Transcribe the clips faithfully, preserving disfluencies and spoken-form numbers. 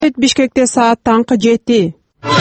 Бишкекте саат таңкы жети.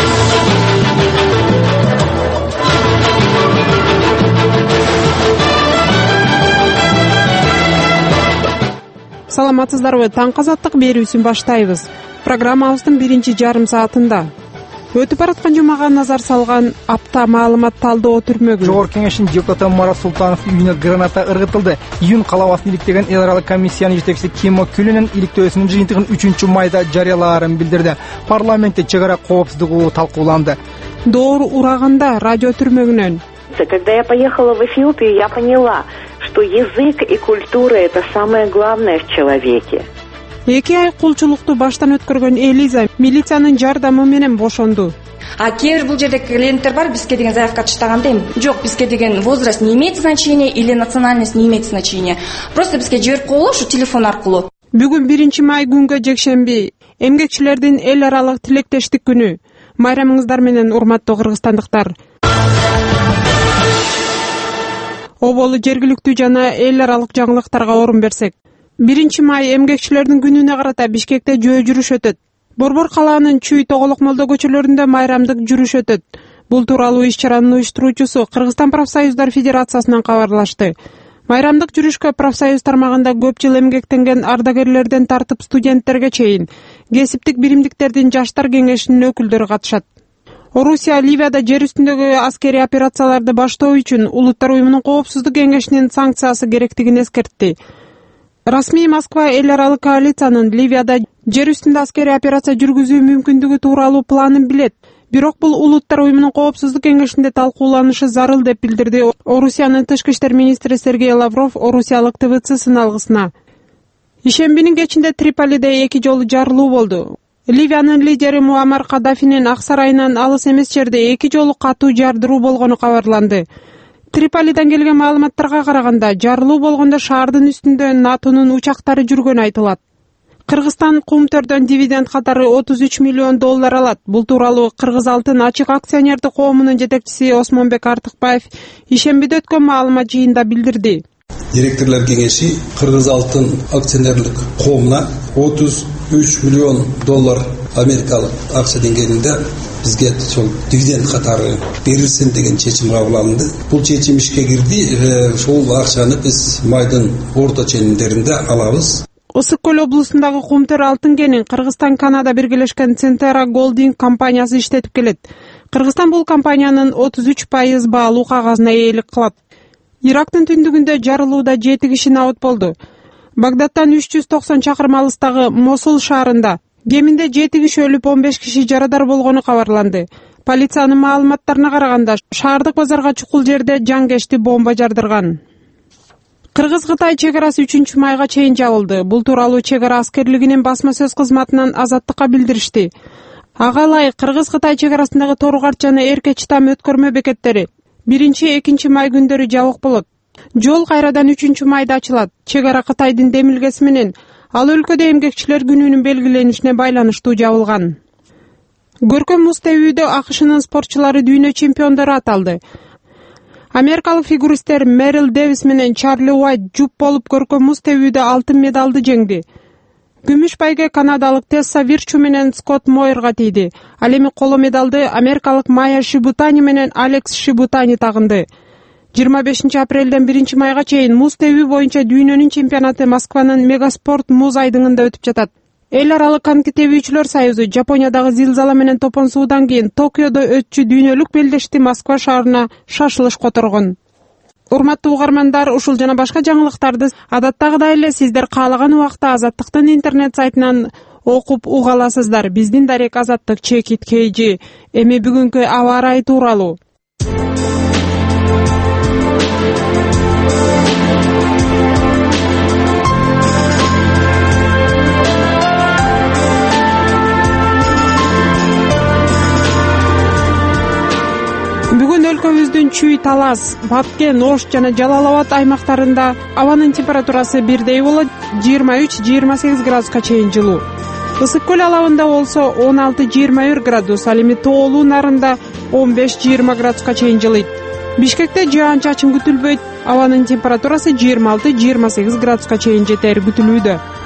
Саламатсыздарбы, таңкы азаттык берүүсүн баштайбыз. Программабыздын биринчи жарым саатында өтүп бараткан жумага назар салган апта маалымат талдоо түрмөгү. Жогорку кеңештин депутаты Марат Султанов үйүнө граната ыргытылды. Июн калабасын иликтеген эл аралык комиссиянын жетекчиси Кимо Күлүнүн иликтөөсүнүн жыйынтыгын үчүнчү майда жарыялаарын билдирди. Парламентте чек ара коопсуздугу талкууланды. Доор ураганда радио түрмөгүнөн. Когда я поехала в Эфиопию, я поняла, что язык и культура — это самое главное в человеке. Эки ай кулчулукту баштан өткөргөн Элиза милициянын жардамы менен бошонду. А кээ бир бул жерде клиенттер бар, бизге деген заявка таштаганда эми жок, бизге деген возраст не имеет значения или национальность не имеет значения. Просто бизге жиберип коелу ушу телефон аркылуу. Бүгүн биринчи май күнгө жекшемби, эмгекчилердин эл аралык тилектештик күнү. Майрамыңыздар менен урматтуу кыргызстандыктар. Оболу жергиликтүү жана эл аралык жаңылыктарга орун берсек. биринчи май эмгекчилердин күнүнө карата Бишкекте жөө жүрүш өтөт. Борбор калаанын Чүй, Тоголок Молдо көчөлөрүндө майрамдык жүрүш өтөт. Бул тууралуу иш-чаранын уюштуруучусу Кыргызстан профсоюздар федерациясынан кабарлашты. Майрамдык жүрүшкө профсоюз тармагында көп жыл эмгектенген ардагерлерден тартып студенттерге чейин кесиптик биримдиктердин жаштар кеңешинин өкүлдөрү катышат. Орусия Ливияда жер үстүндөгү аскерий операцияларды баштоо үчүн Улуттар уюмунун коопсуздук кеңешинин санкциясы керектигин эскертти. Расмий Москва эл аралык коалициянын Ливияда жер үстүндө аскерий операция жүргүзүү мүмкүндүгү тууралуу планын билет. Бирок бул Улуттар уюмунун коопсуздук кеңешинде талкууланышы зарыл деп билдирди Орусиянын тышкы иштер министри Сергей Лавров Орусиялык ТВЦ-сынын алгысына. Ишембинин кечинде Триполиде эки жолу жарылуу болду. Ливиянын лидери Муаммар Каддафинин Ак сарайынан алыс эмес жерде эки жолу катуу жардыруу болгону кабарланды. Триполиден келген маалыматтарга караганда, жарылуу болгондо шаардын үстүндө НАТОнун учактары жүргөнү айтылат. Кыргызстан Кумтөрдөн дивиденд катары отуз үч миллион доллар алат. Бул тууралуу Кыргыз Алтын ачык акционердик коомунун жетекчиси Осмонбек Артыкбаев ишембиде өткөн маалымат жыйында билдирди. Директорлор кеңеши Кыргыз Алтын акционерлик коомуна отуз үч миллион доллар америкалык акча деңгээлинде бизге сол дивиденд катары берилсин деген чечим кабыл алынды. Бул чечим ишке кирди. Ошол акчаны биз майдын орто ченинде алабыз. Ысык көл облусундагы Кумтөр алтын кенин Кыргызстан Канада биргелешкен Центера Голдинг компаниясы иштетип келет. Кыргызстан бул компаниянын отуз үч пайыз баалуу кагазына ээлик кылат. Ирактын түндүгүндө жарылууда жети киши набыт болду. Багдадтан үч жүз токсон чакырым алыстагы Мосул шаарында кеминде жети киши өлүп, он беш киши жарадар болгону кабарланды. Полициянын маалыматтарына караганда, шаардык базарга чукул жерде жангечти бомба жардырган. Кыргыз-Кытай чек арасы үчүнчү майга чейин жабылды. Бул тууралуу чек ара аскерлигинин басма сөз кызматынан Азаттыкка билдиришти. Ага ылайык Кыргыз-Кытай чек арасындагы Торугарт жана Эрке Чытам өткөрмө бекеттери биринчи экинчи май күндөрү жабык болот. Жол кайрадан үчүнчү майда ачылат. Чек ара Кытайдын демилгеси менен ал өлкөдө эмгекчилер күнүнүн белгиленишине байланыштуу жабылган. Көркөм муз тебүүдө АКШнын спортчулары дүйнө чемпиондору аталды. Америкалык фигуристер Мерил Дэвис менен Чарли Уайт жуп болуп көркөм муз тебүүдө алтын медалды жеңди. Күмүш байге канадалык Тесса Вирчу менен Скотт Мойерга тийди. Ал эми коло медалды америкалык Майя Шибутани менен Алекс Шибутани тагынды. жыйырма бешинчи апрелден биринчи майга чейин муз тебүү боюнча дүйнөнүн чемпионаты Москванын Мегаспорт муз айдыңында өтүп жатат. Эл аралык коньки тебүүчүлөр союзу Жапониядагы зилзала менен топон суудан кийин Токиодо өтчү дүйнөлүк белдешти Москва шаарына шашылыш которгон. Урматтуу угармандар, ушул жана башка жаңылыктарды адаттагыдай эле сиздер каалаган убакта Азаттыктын интернет сайтынан окуп уга аласыздар. Биздин дарек Азаттык чекит кейжи. Эми бүгүнкү аба ырайы тууралуу. Бүгүн өлкөбүздүн Чүй, Талас, Баткен, Ош жана Жалал Абад аймактарында абанын температурасы бирдей болот, жыйырма үч жыйырма сегиз градуска чейин жылуу. Ысык көл алабында болсо он алты жыйырма бир градус, ал эми тоолуу нарында он беш жыйырма градуска чейин жылыйт. Бишкекте жаан-чачын күтүлбөйт, абанын температурасы жыйырма алты жыйырма сегиз градуска чейин жетери күтүлүүдө.